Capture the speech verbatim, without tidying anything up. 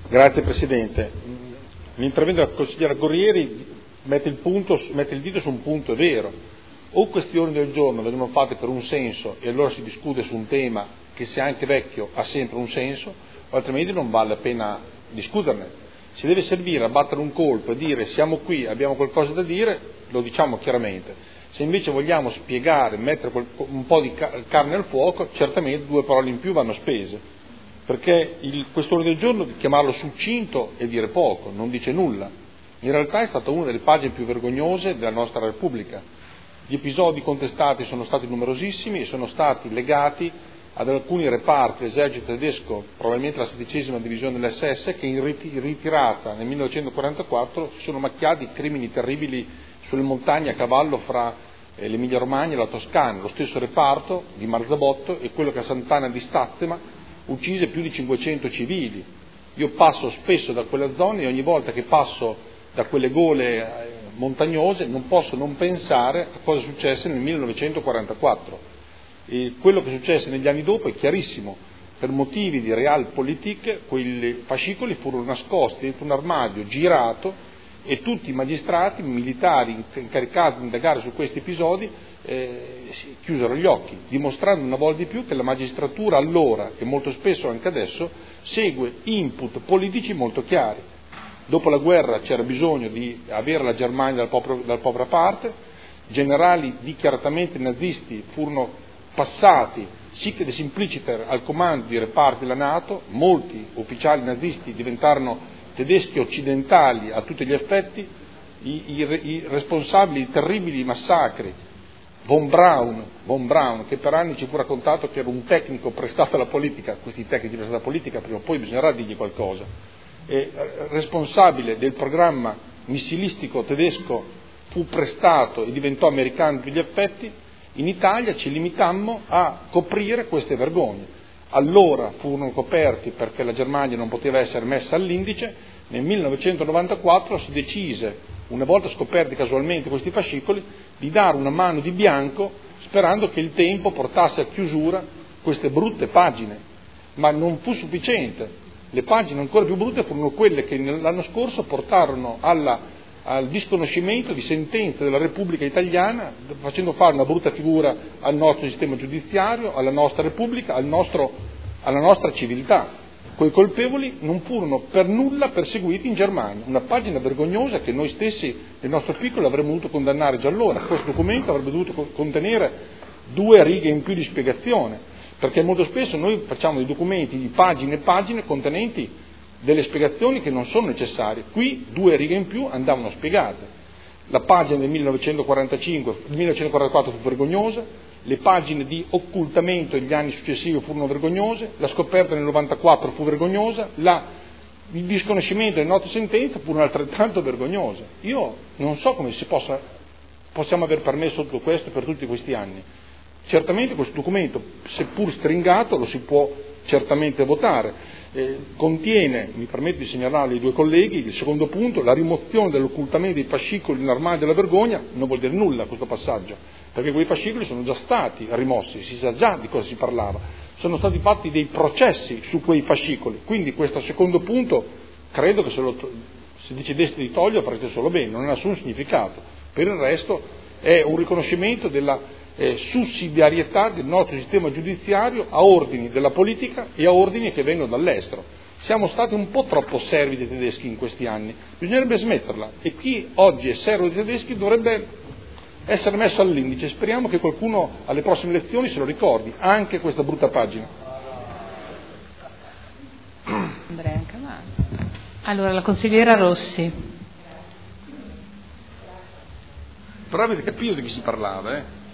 Grazie Presidente. L'intervento della consigliera Guerrieri mette il, punto, mette il dito su un punto, è vero. O questioni del giorno vengono fatte per un senso e allora si discute su un tema che, se anche vecchio, ha sempre un senso, o altrimenti non vale la pena discuterne. Si deve servire a battere un colpo e dire siamo qui, abbiamo qualcosa da dire, lo diciamo chiaramente. Se invece vogliamo spiegare, mettere un po' di carne al fuoco, certamente due parole in più vanno spese. Perché il quest'ordine del giorno, chiamarlo succinto è dire poco, non dice nulla. In realtà è stata una delle pagine più vergognose della nostra Repubblica. Gli episodi contestati sono stati numerosissimi e sono stati legati ad alcuni reparti dell'esercito tedesco, probabilmente la sedicesima divisione dell'esse esse, che in ritirata nel millenovecentoquarantaquattro si sono macchiati crimini terribili sulle montagne a cavallo fra l'Emilia Romagna e la Toscana. Lo stesso reparto di Marzabotto e quello che a Sant'Anna di Stazzema uccise più di cinquecento civili. Io passo spesso da quella zona e ogni volta che passo da quelle gole montagnose non posso non pensare a cosa successe nel millenovecentoquarantaquattro. E quello che successe negli anni dopo è chiarissimo. Per motivi di realpolitik quei fascicoli furono nascosti dentro un armadio girato e tutti i magistrati militari incaricati di indagare su questi episodi eh, chiusero gli occhi, dimostrando una volta di più che la magistratura allora e molto spesso anche adesso segue input politici molto chiari. Dopo la guerra c'era bisogno di avere la Germania dalla propria, dalla propria parte, generali dichiaratamente nazisti furono passati sic et simpliciter al comando di reparti della NATO, molti ufficiali nazisti diventarono tedeschi occidentali a tutti gli effetti, i, i, i responsabili di terribili massacri, von Braun, von Braun, che per anni ci fu raccontato che era un tecnico prestato alla politica, questi tecnici prestati alla politica prima o poi bisognerà dirgli qualcosa, e, responsabile del programma missilistico tedesco fu prestato e diventò americano a tutti gli effetti. In Italia ci limitammo a coprire queste vergogne. Allora furono coperti perché la Germania non poteva essere messa all'indice. Nel millenovecentonovantaquattro si decise, una volta scoperti casualmente questi fascicoli, di dare una mano di bianco sperando che il tempo portasse a chiusura queste brutte pagine. Ma non fu sufficiente. Le pagine ancora più brutte furono quelle che l'anno scorso portarono alla al disconoscimento di sentenze della Repubblica Italiana, facendo fare una brutta figura al nostro sistema giudiziario, alla nostra Repubblica, al nostro, alla nostra civiltà. Quei colpevoli non furono per nulla perseguiti in Germania, una pagina vergognosa che noi stessi nel nostro piccolo avremmo dovuto condannare già allora. Questo documento avrebbe dovuto contenere due righe in più di spiegazione, perché molto spesso noi facciamo dei documenti di pagine e pagine contenenti delle spiegazioni che non sono necessarie. Qui due righe in più andavano spiegate. La pagina del millenovecentoquarantacinque, millenovecentoquarantaquattro fu vergognosa, le pagine di occultamento negli anni successivi furono vergognose, la scoperta nel novantaquattro fu vergognosa, la, il disconoscimento delle note sentenze furono altrettanto vergognose. Io non so come si possa, possiamo aver permesso tutto questo per tutti questi anni. Certamente questo documento, seppur stringato, lo si può certamente votare. Eh, contiene, mi permetto di segnalare ai due colleghi, il secondo punto, la rimozione dell'occultamento dei fascicoli nell'armadio della vergogna. Non vuol dire nulla questo passaggio, perché quei fascicoli sono già stati rimossi, si sa già di cosa si parlava, sono stati fatti dei processi su quei fascicoli, quindi questo secondo punto credo che se, lo, se decideste di toglierlo farete solo bene, non ha nessun significato. Per il resto è un riconoscimento della Eh, sussidiarietà del nostro sistema giudiziario a ordini della politica e a ordini che vengono dall'estero. Siamo stati un po' troppo servi dei tedeschi in questi anni, bisognerebbe smetterla, e chi oggi è servo dei tedeschi dovrebbe essere messo all'indice. Speriamo che qualcuno alle prossime elezioni se lo ricordi, anche questa brutta pagina. Allora, la consigliera Rossi. Però avete capito di chi si parlava, eh?